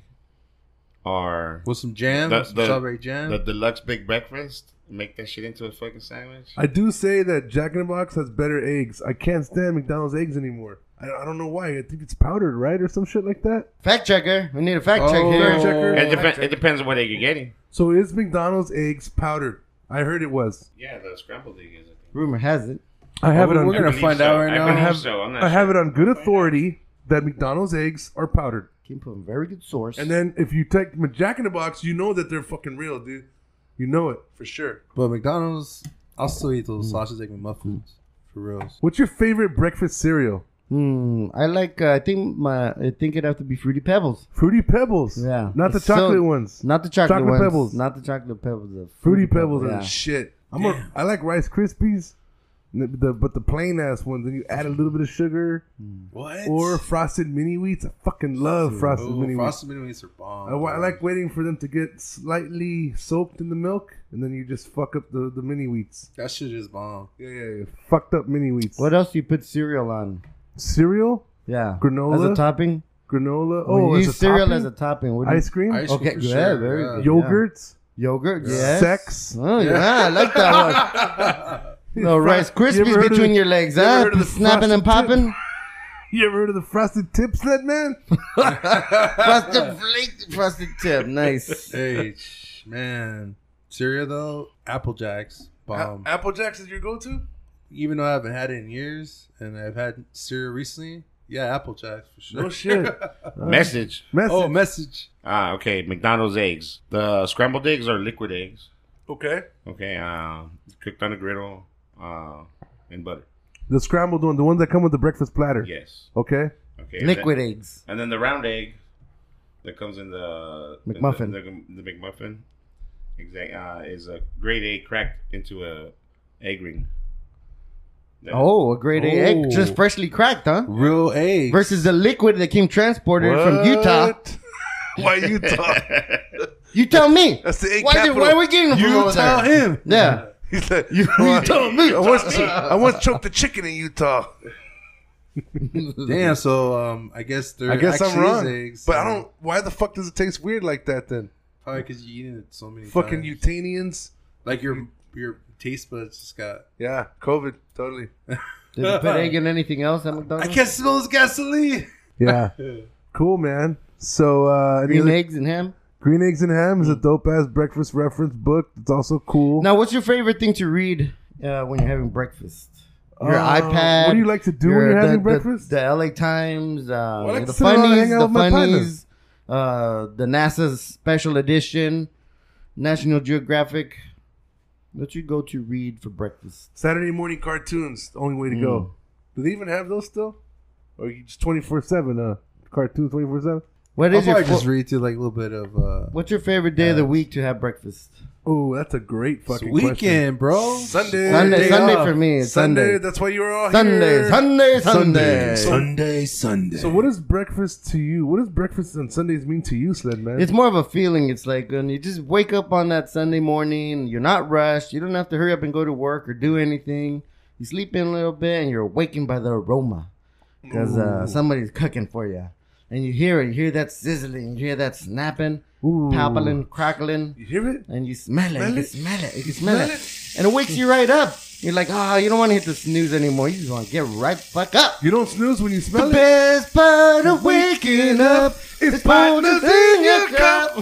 or with some jam, the, some the, strawberry jam. the deluxe big breakfast. Make that shit into a fucking sandwich. I do say that Jack in the Box has better eggs. I can't stand McDonald's eggs anymore. I, I don't know why. I think it's powdered, right, or some shit like that. Fact checker. We need a fact Oh. check here. Fact checker. It, dep- it depends on what egg you're getting. So is McDonald's eggs powdered? I heard it was. Yeah, the scrambled egg is. I think. Rumor has it. I have Oh, it on. we're gonna believe find so. out right I now. I believe have. so. I'm not I have sure. it on good authority that McDonald's eggs are powdered. Came from a very good source. And then if you take Jack in the Box, you know that they're fucking real, dude. You know it for sure. But McDonald's, I'll still eat Mm. those sausage egg muffins for reals. What's your favorite breakfast cereal? Hmm. I like. Uh, I think my. I think it'd have to be Fruity Pebbles. Fruity Pebbles. Yeah. Not the It's so- chocolate ones. Not the chocolate, Chocolate ones. Pebbles. Not the chocolate pebbles. The Fruity Pebbles are yeah. the shit. I'm a, I like Rice Krispies, the, the, but the plain ass ones. Then you add a little bit of sugar What? or frosted mini wheats. I fucking love frosted oh, mini wheats. frosted mini wheats are bomb. I, wa- I like waiting for them to get slightly soaked in the milk, and then you just fuck up the, the mini wheats. that shit is bomb. Yeah, yeah, yeah. Fucked up mini wheats. What else do you put cereal on? Cereal? Yeah. Granola? As a topping? Granola? When Oh, you as use a cereal topping? as a topping. What do you, Ice cream? Ice Okay, cream good, for sure, very yeah. good. Yogurts? Yogurt, yes. Sex? Oh, yeah, I like that one. No Rice You ever Krispies heard of between the- your legs, you ever huh? heard of the Snapping and frosted tip? popping. You ever heard of the frosted tips, that man? Frosted flake, frosted tip. Nice. Hey, sh- man. Cereal though, Apple Jacks, bomb. Apple Jacks is your go-to? Even though I haven't had it in years, and I've had cereal recently, yeah, Apple Jacks for sure. No shit. Message. Message. Oh, message. Ah, okay. McDonald's eggs. The scrambled eggs are liquid eggs. Okay. Okay. Uh, cooked on a griddle. Uh, in butter. The scrambled one, the ones that come with the breakfast platter. Yes. Okay. Okay. and Liquid then- eggs. And then the round egg that comes in the in McMuffin. The, the, the McMuffin, exact uh, is a grade egg cracked into a egg ring. That- Oh, a grade A egg. Oh. Just freshly cracked, huh? Real eggs. Versus the liquid that came transported from Utah. What? Why Utah? You tell me. That's the egg Why, did, capital. why are we getting them from You over tell there? him. Yeah. He's like, You, "Oh, you tell me. I once, I once choked a chicken in Utah. Damn. So um, I guess there. I guess I'm actually wrong. is eggs, But I um, don't. Why the fuck does it taste weird like that then? Probably because you eating it so many Fucking times. Utanians. Like your your taste buds just got. Yeah, COVID, totally. Did you put egg in anything else at McDonald's? I can't smell this gasoline. Yeah, cool, man. So uh, any Green other- eggs and ham. Green Eggs and Ham is a dope ass breakfast reference book. It's also cool. Now, what's your favorite thing to read uh, when you're having breakfast? Your Uh, iPad. What do you like to do your- when you're the, having the- breakfast? The L A Times, uh, Well, I like the to sit around and funnies, hang out the with my funnies, uh, the NASA's special edition, National Geographic. What you go to read for breakfast? Saturday morning cartoons, the only way to go. Do they even have those still? Or you just twenty-four seven uh, cartoons twenty-four seven? What I'll is your probably just fo- read through like a little bit of. Uh, What's your favorite day of the week to have breakfast? Oh, that's a great fucking weekend, question. bro. Sunday. Sunday, day Sunday off. for me. It's Sunday. Sunday. That's why you're all Sunday, here. Sunday, Sunday. Sunday, Sunday. So what is breakfast to you? What does breakfast on Sundays mean to you, Sled Man? It's more of a feeling. It's like when you just wake up on that Sunday morning, you're not rushed. You don't have to hurry up and go to work or do anything. You sleep in a little bit and you're awakened by the aroma because uh, somebody's cooking for you. And you hear it. You hear that sizzling. You hear that snapping, Ooh. popping, crackling. You hear it? And you smell it. Smell you it? can smell it. You can smell, smell it. it? And it wakes you right up. You're like, oh, you don't want to hit the snooze anymore. You just want to get right fuck up. You don't snooze when you The smell it? best part of waking up is partners in your cup.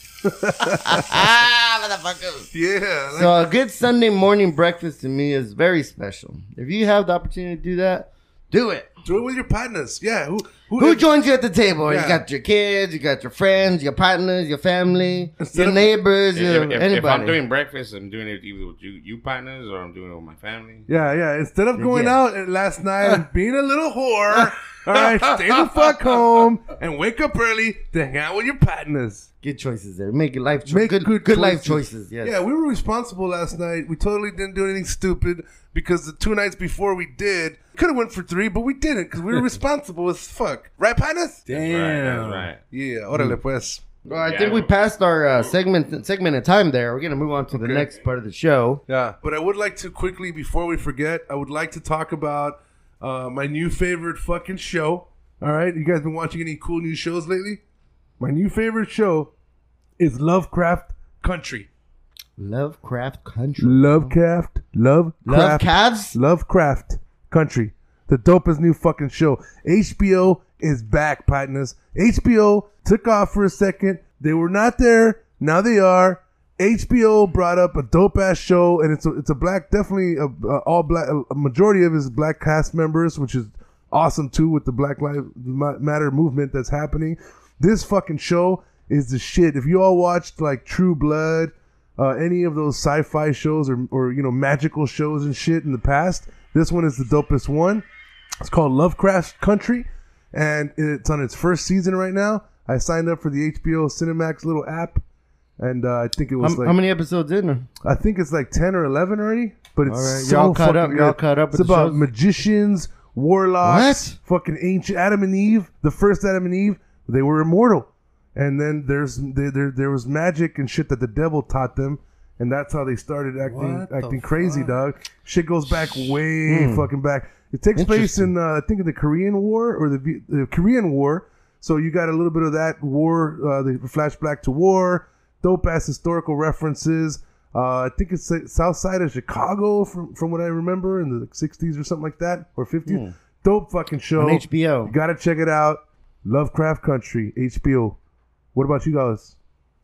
Motherfucker. Yeah. Like, So a good Sunday morning breakfast to me is very special. If you have the opportunity to do that, do it. do it with your partners. Yeah. Who who, Who joins you at the table? Yeah. You got your kids, you got your friends, your partners, your family, Instead your of- neighbors, If, your if, if anybody. I'm doing breakfast, I'm doing it either with you, you partners, or I'm doing it with my family. Yeah, yeah. Instead of going Yeah. out last night and being a little whore, all right, stay the fuck home and wake up early to hang out with your partners. Good choices there. Make your life cho- Make good, good, good, life choices. choices. Yes. Yeah, we were responsible last night. We totally didn't do anything stupid because the two nights before we did, could have went for three, but we didn't because we were responsible as fuck. Right, partners? Damn. Right, that's right. Yeah, órale pues. Well, I Yeah, think we well- passed our uh, segment segment of time there. We're gonna move on to the Okay. next part of the show. Yeah, but I would like to quickly, before we forget, I would like to talk about uh, my new favorite fucking show. All right, you guys been watching any cool new shows lately? My new favorite show is Lovecraft Country. Lovecraft Country. Lovecraft, Love Lovecraft, Cavs? Lovecraft Country. The dopest new fucking show. H B O is back, partners. H B O took off for a second. They were not there. Now they are. H B O brought up a dope ass show, and it's a, it's a black, definitely a, a all black. A majority of his black cast members, which is awesome too, with the Black Lives Matter movement that's happening. This fucking show is the shit. If you all watched like True Blood, uh, any of those sci-fi shows or or you know magical shows and shit in the past, this one is the dopest one. It's called Lovecraft Country, and it's on its first season right now. I signed up for the H B O Cinemax little app, and uh, I think it was How, like how many episodes in? I think it's like ten or eleven already. But it's All right, so y'all caught fucking up- good. y'all caught up It's with the about shows? magicians, warlocks, fucking ancient Adam and Eve. The first Adam and Eve, they were immortal, and then there's there there, there was magic and shit that the devil taught them. And that's how they started acting What the acting crazy, fuck? dog. Shit goes back way Hmm. fucking back. It takes place in uh, I think in the Korean War or the, V- the Korean War. So you got a little bit of that war. Uh, the flashback to war. Dope ass historical references. Uh, I think it's uh, south side of Chicago from from what I remember in the sixties or something like that or fifties. Dope fucking show. On H B O. You gotta check it out. Lovecraft Country, H B O. What about you guys?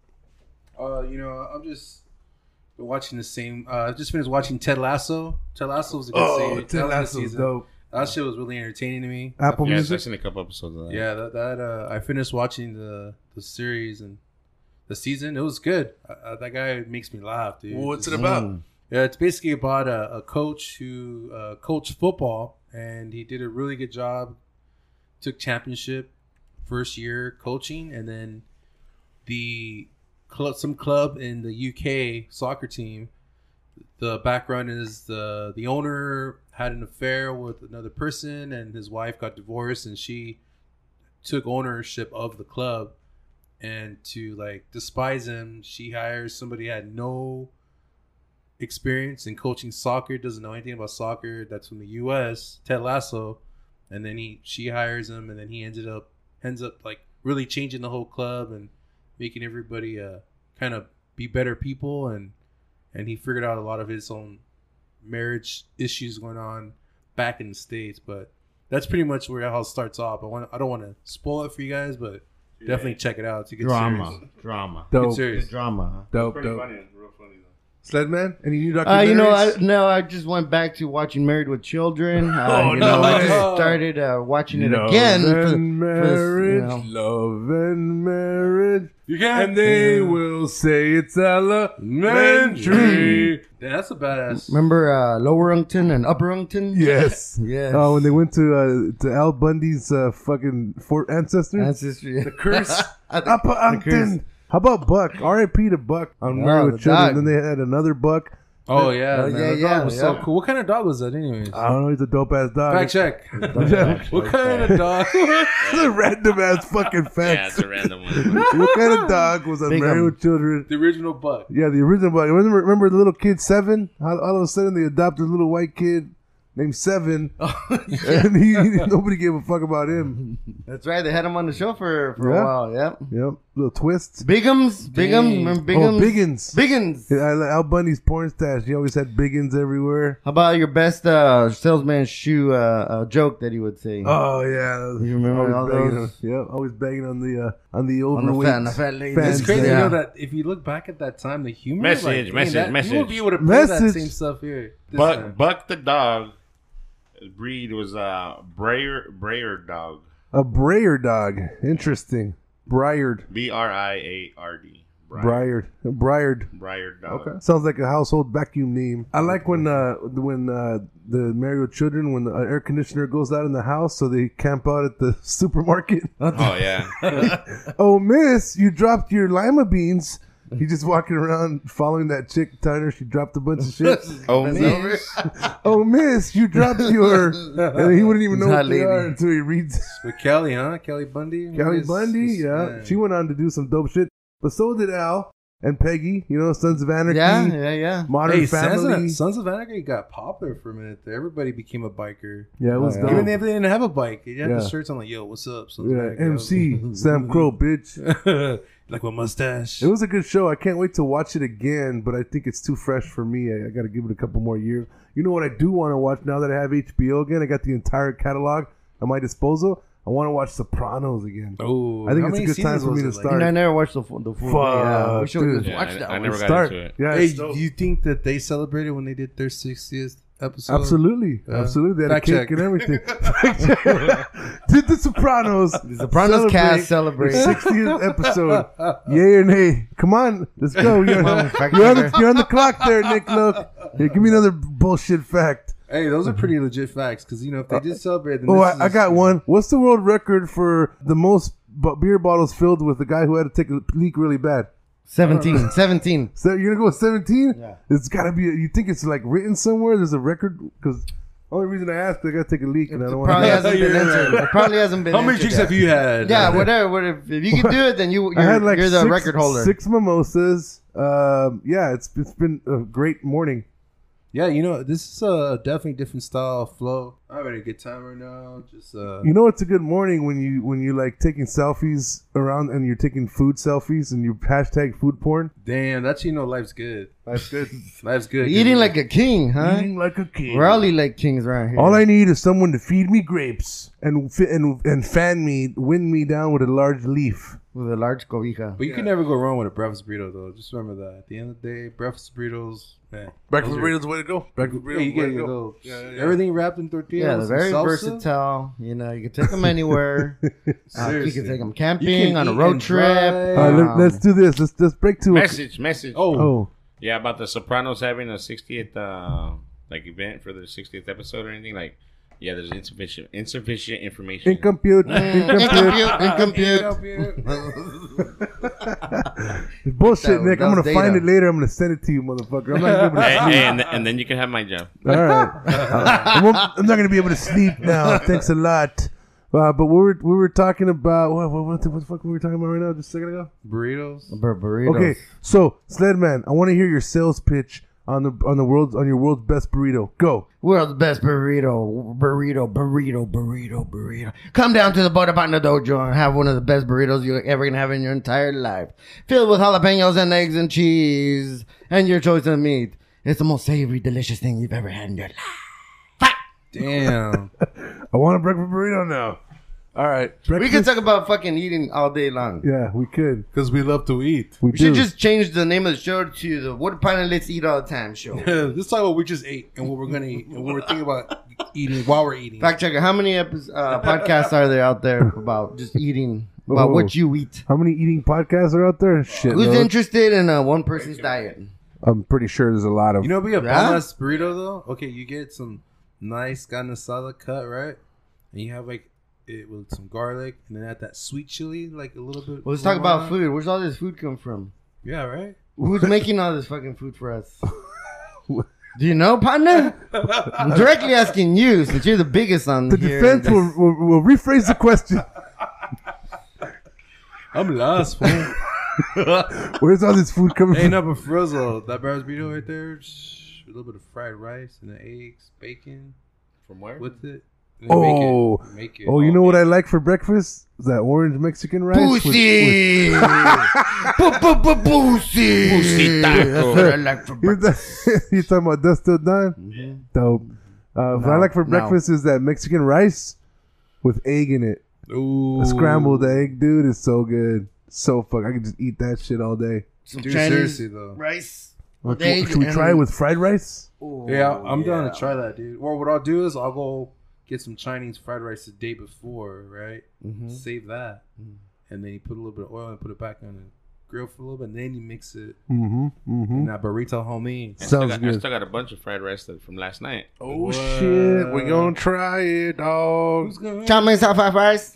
Uh, you know, I'm just watching the same. Uh, I just finished watching Ted Lasso. Ted Lasso was a good Oh, series. Ted That was a good Lasso's season. dope. That shit was really entertaining to me. Apple Yes, Music. I've seen a couple episodes of that. Yeah, that, that uh, I finished watching the the series and the season. It was good. Uh, that guy makes me laugh, dude. What's it Just- about? Yeah, it's basically about a, a coach who uh, coached football, and he did a really good job. Took championship first year coaching, and then the club, some club in the U K soccer team. The background is the the owner had an affair with another person, and his wife got divorced, and she took ownership of the club. And to like despise him, she hires somebody who had no experience in coaching soccer, doesn't know anything about soccer. That's from the U S, Ted Lasso, and then he she hires him, and then he ended up ends up like really changing the whole club and making everybody uh kind of be better people. And and he figured out a lot of his own marriage issues going on back in the States. But that's pretty much where how it starts off. I want I don't want to spoil it for you guys, but definitely check it out. It's a good Drama, series. drama, Good Dope. series. drama. Huh? Dope, Pretty dope. funny. It's real funny though. Sledman, any new Uh, documentaries? you know, I, no, I just went back to watching Married with Children. Uh, Oh, you no know, I way. just started uh, watching it Love again. for- and for- marriage, you know. love and marriage. You can. And they will say it's elementary. Yeah, that's a badass. Remember uh, Lower Ungton and Upper Ungton? Yes. Yes. Oh, when they went to uh, to Al Bundy's uh, fucking fort ancestors. Ancestry. The curse. The Upper curse. Uncton. How about Buck? R I P to Buck on Oh, Married the with Children. dog. Then they had another Buck. Oh yeah, Oh, man. yeah, that yeah, dog was so yeah. cool. What kind of dog was that, anyways? I don't know. He's a dope ass dog. Fact check. Yeah. What kind of dog? It's a random ass fucking Yeah, fact. it's a random one. What kind of dog was on Big Married um. with Children? The original buck. Yeah, the original Buck. Remember, remember the little kid Seven? How all of a sudden they adopted a little white kid named Seven, and he, nobody gave a fuck about him. That's right. They had him on the show for, for Yeah. a while. Yep. Yep, little twists. Bigums. Bigums. Remember Bigums? Oh, Biggins. Biggins. Yeah, I like Al Bundy's porn stash. He always had Biggins everywhere. How about your best uh, salesman shoe uh, uh, joke that he would say? Oh yeah, You remember always all banging those? On, yeah, always banging on the uh, on the on the overweight. fat, on the fat lady. fans. It's crazy, Yeah. you know, that if you look back at that time, the humor, Message, like, dang, message, that, message. you won't be able to play that Message. same stuff here. This Buck, time. Buck the dog. His breed was uh Breyer Breyer dog. A Breyer dog. Interesting. Briard. B R I A R D. Briard. Briard. Breyer dog. Okay. Sounds like a household vacuum name. I like when uh when uh the Married with Children, when the uh, air conditioner goes out in the house, so they camp out at the supermarket. Oh yeah. Oh, miss, you dropped your lima beans. He's just walking around following that chick, telling her she dropped a bunch of shit. Oh Bends miss. over. Oh, miss, you dropped your... And he wouldn't even know Hot what they lady. are until he reads... With Kelly, huh? Kelly Bundy. Kelly Miss- Bundy, Miss- yeah. man. She went on to do some dope shit. But so did Al and Peggy, you know, Sons of Anarchy, Yeah, yeah, yeah. Modern Hey, Sons Family. of, Sons of Anarchy got popular for a minute there. Everybody became a biker. Yeah, it was Oh, yeah. dope. Even if they didn't have a bike, you had Yeah. the shirts on like, yo, what's up? Sons of Yeah, Anarchy. M C, Sam Crow, bitch. Like my mustache. It was a good show. I can't wait to watch it again, but I think it's too fresh for me. I, I got to give it a couple more years. You know what I do want to watch now that I have H B O again? I got the entire catalog at my disposal. I want to watch Sopranos again. Oh, I think how it's a many good time seasons for me was to it? start. And I never watched the full, the full Fuck, thing. Yeah, we should dude. just Yeah, watch I- that I one. never got Start. into it. Yeah, Hey, it's dope. do you think that they celebrated when they did their sixtieth episode? Absolutely, Yeah. absolutely. They had Fact a cake check. and everything. Did the Sopranos? The Sopranos cast celebrate. sixtieth episode. Yay or nay? Come on, let's go. You're, on, fact you're, on, the, checker. you're on the clock there, Nick. Look, here, give me another bullshit fact. Hey, those are pretty legit facts because you know if they did celebrate, then Oh, this I, I is- got one. What's the world record for the most bu- beer bottles filled with the guy who had to take a leak really bad? seventeen. seventeen. So you're gonna go with seventeen? Yeah. It's gotta be. You think it's like written somewhere? There's a record because. Only reason I asked, I gotta take a leak, and I don't want Probably to. hasn't been You're entered. right. It probably hasn't been How many entered drinks yet. have you had? Yeah, whatever. whatever. If you can do it, then you, I you're, had like you're the six, record holder. six mimosas. Um, yeah, it's it's been a great morning. Yeah, you know, this is a definitely different style of flow. I'm having a good time right now. Just uh, You know, it's a good morning when you when you like taking selfies around and you're taking food selfies and you hashtag food porn. damn, that's you know, life's good. That's good. Life's good. Eating like a king, huh? Eating like a king. We're all eat like kings around here. All I need is someone to feed me grapes and fi- and and fan me, wind me down with a large leaf. with a large cobija. But you can never go wrong with a breakfast burrito, though. Just remember that. At the end of the day, breakfast burritos, man. Breakfast those are- burritos, the way to go. Breakfast Yeah, burritos, you the way get to your go. little, Yeah, yeah, yeah. everything wrapped in tortillas. Yeah, they're very some salsa. versatile. You know, you can take them anywhere. uh, you Seriously. can take them You camping can on a eat road and trip. drive. All right, Um, let, let's do this. Let's let's break to a Message, message. Oh, oh. Yeah, about the Sopranos having a sixtieth uh like event for their sixtieth episode or anything. Like, yeah, there's insufficient insufficient information. Incompute. Incompute. Incompute. It's bullshit, That- Nick. that I'm was gonna find data. it later. I'm gonna send it to you, motherfucker. I'm not gonna be able to Hey, sleep. hey, and, and then you can have my job. All right. I won't- I'm not gonna be able to sleep now. Thanks a lot. Uh, but we were we were talking about what what, what, the, what the fuck were we talking about right now? Just a second ago. burritos. Bur- burritos. Okay, so Sledman, I want to hear your sales pitch on the on the world's on your world's best burrito. Go. World's best burrito, burrito, burrito, burrito, burrito. Come down to the Butter Partner Dojo and have one of the best burritos you're ever gonna have in your entire life. Filled with jalapenos and eggs and cheese and your choice of meat. It's the most savory, delicious thing you've ever had in your life. Damn. I want a breakfast burrito now. All right. We Breakfast? could talk about fucking eating all day long. Yeah, we could. Because we love to eat. We, We do. should just change the name of the show to the What Partner Let's Eat All the Time show. Let's talk about what we just ate and what we're going to eat and what we're thinking about eating while we're eating. Fact checker, how many episodes, uh, podcasts are there out there about just eating, about Oh. what you eat? How many eating podcasts are out there? Shit. Who's no. interested in uh, one person's diet? I'm pretty sure there's a lot of. You know, be a Yeah? bonus burrito though. Okay, you get some nice carne asada cut, right? And you have like it with some garlic, and then add that sweet chili, like a little bit. Well, let's talk more about on. food. Where's all this food come from? Yeah, right. Who's making all this fucking food for us? Do you know, partner? I'm directly asking you, since you're the biggest on the here. defense will, will, will rephrase the question. I'm lost, fool. Where's all this food coming Ain't from? up a frizzle. That breakfast burrito right there. Shh, a little bit of fried rice and the eggs, bacon From where? with it. And then Oh, make it, make it. oh, you know what I like for breakfast? That orange Mexican rice. with- Pussy! Pussy! Pussy taco. That's what I like for with- breakfast. you talking about Dust Till Dawn? Yeah. Dope. Uh, what I No, like for no. breakfast is that Mexican rice with egg in it. Ooh. A scrambled egg, dude, is so good. So fuck. I could just eat that shit all day. Some Dude, Chinese seriously though. rice. Should, with egg should we and- try it with fried rice? Ooh, Yeah, I'm down yeah. to try that, dude. Or what I'll do is I'll go get some Chinese fried rice the day before, right? Mhm. Save that, and then you put a little bit of oil and put it back on the grill for a little bit, and then you mix it Mm-hmm. Mm-hmm. in that burrito homie. I still, Sounds got, I good. still got a bunch of fried rice that- from last night. Oh What? shit, we're gonna try it, dog. Chow mein south fried rice.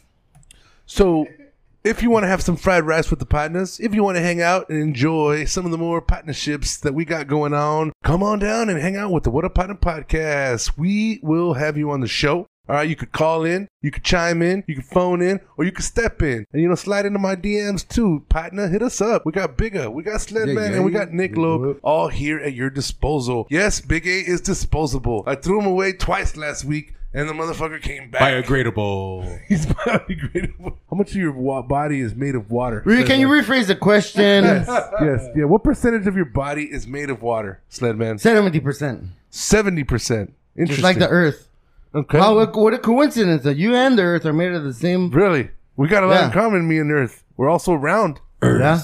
So, if you want to have some fried rice with the partners, if you want to hang out and enjoy some of the more partnerships that we got going on, come on down and hang out with the What a Partner podcast. We will have you on the show. All right, you could call in, you could chime in, you could phone in, or you could step in and, you know, slide into my D Ms too. Partner, hit us up. We got Bigger, we got Sledman, Yeah, yeah, and we yeah. got Nick Loke all here at your disposal. Yes, Big A is disposable. I threw him away twice last week, and the motherfucker came back. Biodegradable. He's biodegradable. How much of your wa- body is made of water? Re- Can you rephrase the question? Yes, yeah. What percentage of your body is made of water, Sledman? seventy percent. Seventy percent. Interesting. Just like the Earth. Okay. Wow, what, what a coincidence that you and the Earth are made of the same. Really? We got a lot Yeah. in common, me and Earth. We're also round. Yeah.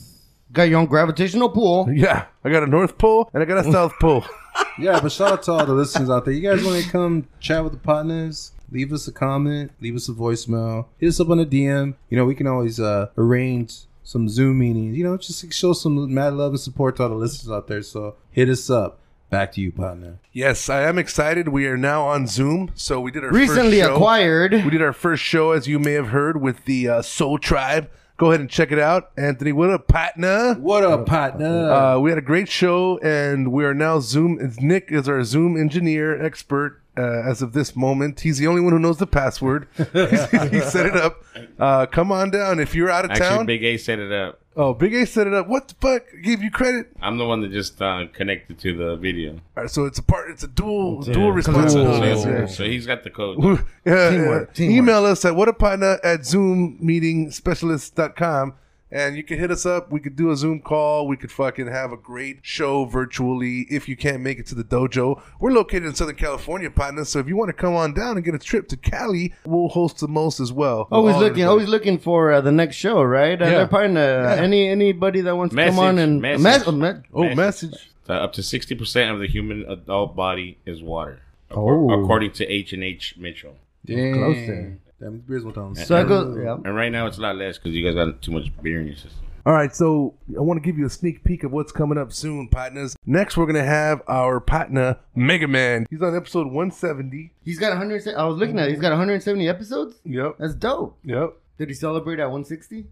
Got your own gravitational pull. Yeah. I got a North Pole and I got a South Pole. Yeah, but shout out to all the listeners out there. You guys want to come chat with the partners? Leave us a comment. Leave us a voicemail. Hit us up on a D M. You know, we can always uh, arrange some Zoom meetings. You know, just to show some mad love and support to all the listeners out there. So hit us up. Back to you, partner. Yes, I am excited. We are now on Zoom. So we did our Recently first show. acquired. We did our first show, as you may have heard, with the uh, Soul Tribe. Go ahead and check it out. Anthony, what up, partner? What up, partner? Uh, we had a great show, and we are now Zoom. Nick is our Zoom engineer expert uh, as of this moment. He's the only one who knows the password. He set it up. Uh, come on down if you're out of Actually, town. Big A set it up. Oh, Big A set it up. What the fuck? Gave you credit. I'm the one that just uh, connected to the video. All right, so it's a part. It's a dual Yeah. dual So, responsibility. so, Yeah. so he's got the code. Yeah, Teamwork, yeah. teamwork. Email us at whatapartner at zoom meeting specialists dot com. And you can hit us up. We could do a Zoom call. We could fucking have a great show virtually if you can't make it to the dojo. We're located in Southern California, partner. So if you want to come on down and get a trip to Cali, we'll host the most as well. Always All looking, everybody. always looking for uh, the next show, right? Uh, Yeah. They're partner. Any anybody that wants to come Message, on and message. Mes- oh, me- Oh, message. So up to sixty percent of the human adult body is water, Oh. according to H and H Mitchell. Damn. close there. Damn, these beers won't tell us. So I go. Yeah. And right now it's a lot less because you guys got too much beer in your system. All right, so I want to give you a sneak peek of what's coming up soon, partners. Next, we're going to have our partner, Mega Man. He's on episode one seventy. He's got one hundred. I was looking at it. He's got one hundred seventy episodes. Yep, That's dope. yep. Did he celebrate at one sixty?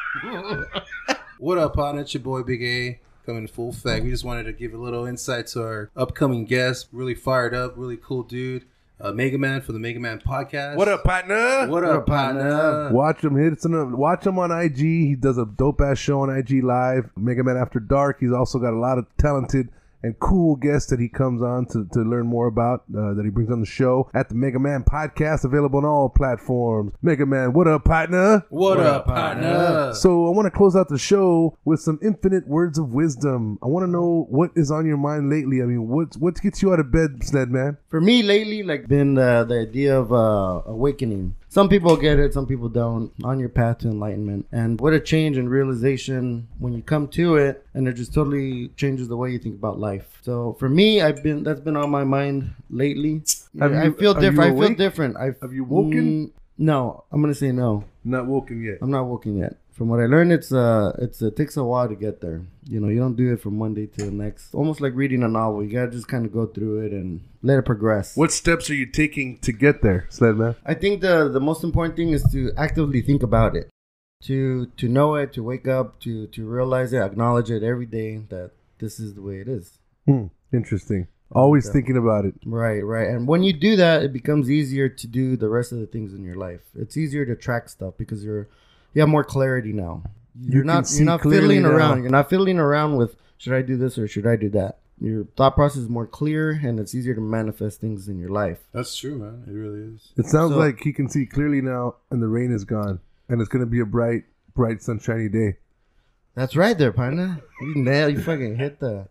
What up, partner? It's your boy Big A coming in full effect. We just wanted to give a little insight to our upcoming guest. Really fired up, really cool dude. Uh, Mega Man for the Mega Man podcast. What up, partner? What up, partner? Watch him. Hit some. Watch him on I G. He does a dope ass show on I G Live. Mega Man After Dark. He's also got a lot of talented and cool guests that he comes on to, to learn more about, uh, that he brings on the show at the Mega Man Podcast, available on all platforms. Mega Man, what up, partner? What, what up, partner? So I want to close out the show with some infinite words of wisdom. I want to know what is on your mind lately. I mean, what what gets you out of bed, Sled Man? For me lately, like been uh, the idea of uh, awakening. Some people get it, some people don't. On your path to enlightenment, and what a change and realization when you come to it, and it just totally changes the way you think about life. So for me, I've been that's been on my mind lately. Have I you- feel are different. you I feel awake? different. I Have you woken? Mm, no, I'm gonna say no. Not woken yet. I'm not woken yet. From what I learned, it's uh, it's it takes a while to get there. You know, you don't do it from one day to the next. Almost like reading a novel. You gotta just kind of go through it and let it progress. What steps are you taking to get there, Sled Man? I think the the most important thing is to actively think about it, to to know it, to wake up, to to realize it, acknowledge it every day that this is the way it is. Hmm. Interesting. Always Okay. thinking about it. Right, right. And when you do that, it becomes easier to do the rest of the things in your life. It's easier to track stuff because you're you have more clarity now. You're You can not see you're not clearly fiddling now. around. You're not fiddling around with should I do this or should I do that. Your thought process is more clear and it's easier to manifest things in your life. That's true, man. It really is. It sounds So- like he can see clearly now, and the rain is gone, and it's going to be a bright, bright, sunshiny day. That's right there, partner. You nail you fucking hit the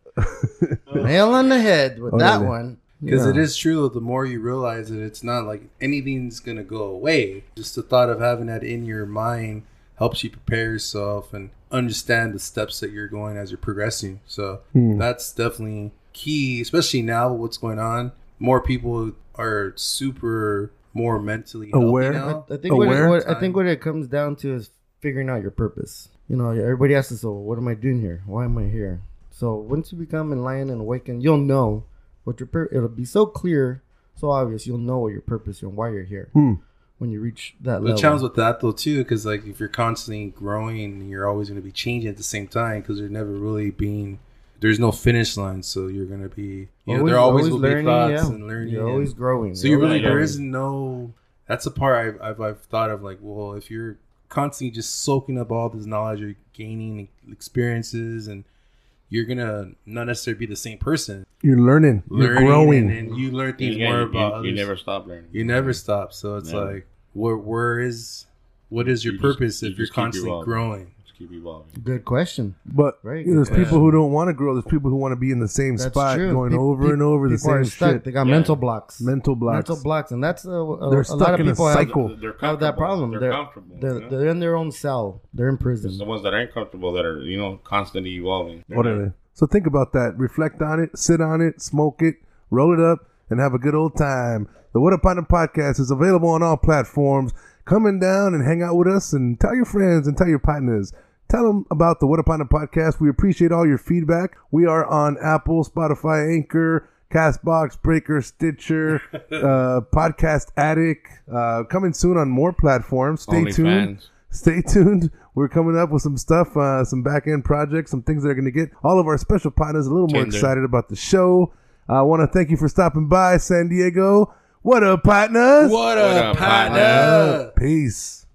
nail on the head with Oh, that yeah. one. Because Yeah. it is true, though, the more you realize it, it's not like anything's going to go away. Just the thought of having that in your mind helps you prepare yourself and understand the steps that you're going as you're progressing. So Hmm. that's definitely key, especially now with what's going on. More people are super more mentally healthy Aware? now. I think what, it, Aware? what I think what it comes down to is figuring out your purpose. You know, everybody asks us, "So, what am I doing here? Why am I here?" So once you become enlightened and awakened, you'll know what your pur- it'll be so clear, so obvious. You'll know what your purpose is and why you're here Hmm. when you reach that The level. challenge with that, though, too, because like if you're constantly growing, you're always going to be changing at the same time because you're never really being. There's no finish line, so you're going to be. You know, there always, will learning, be thoughts yeah. and learning. You're and- always growing. So you You're really always there growing. is no. That's the part I've, I've I've thought of like, well, if you're constantly just soaking up all this knowledge, you're gaining experiences, and you're gonna not necessarily be the same person. You're learning. You're Learning growing. and, and you learn things You, more you, about you, others. you never stop learning. You never stop. So it's Never. like, where where is what is your You just- purpose you if you're just keep constantly evolving. growing? Just keep evolving. Good question. But Right. you know, there's Yeah. people who don't want to grow. There's people who want to be in the same That's spot, true. going Pe- over pe- and over the people are same stuck. shit. They got Yeah. mental blocks. Mental blocks. Mental blocks, and that's a, a, They're a stuck lot of in a people have, cycle. They're have that comfortable. problem. They're, They're comfortable. They're, you know? they're in their own cell. They're in prison. It's the ones that are uncomfortable that are, you know, constantly evolving. They're Whatever. not- So think about that. Reflect on it. Sit on it. Smoke it. Roll it up, and have a good old time. The What Up Partner Podcast is available on all platforms. Come in down and hang out with us, and tell your friends and tell your partners. Tell them about the What Up Partner Podcast. We appreciate all your feedback. We are on Apple, Spotify, Anchor, Castbox, Breaker, Stitcher, uh, Podcast Addict. Uh, coming soon on more platforms. Stay Only tuned. fans. Stay tuned. We're coming up with some stuff, uh, some back end projects, some things that are going to get all of our special partners a little more Tinder. excited about the show. I want to thank you for stopping by, San Diego. What up, partners? What, What up, up, partner? Uh, peace.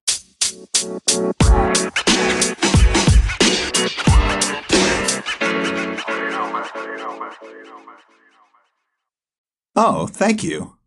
Oh, thank you.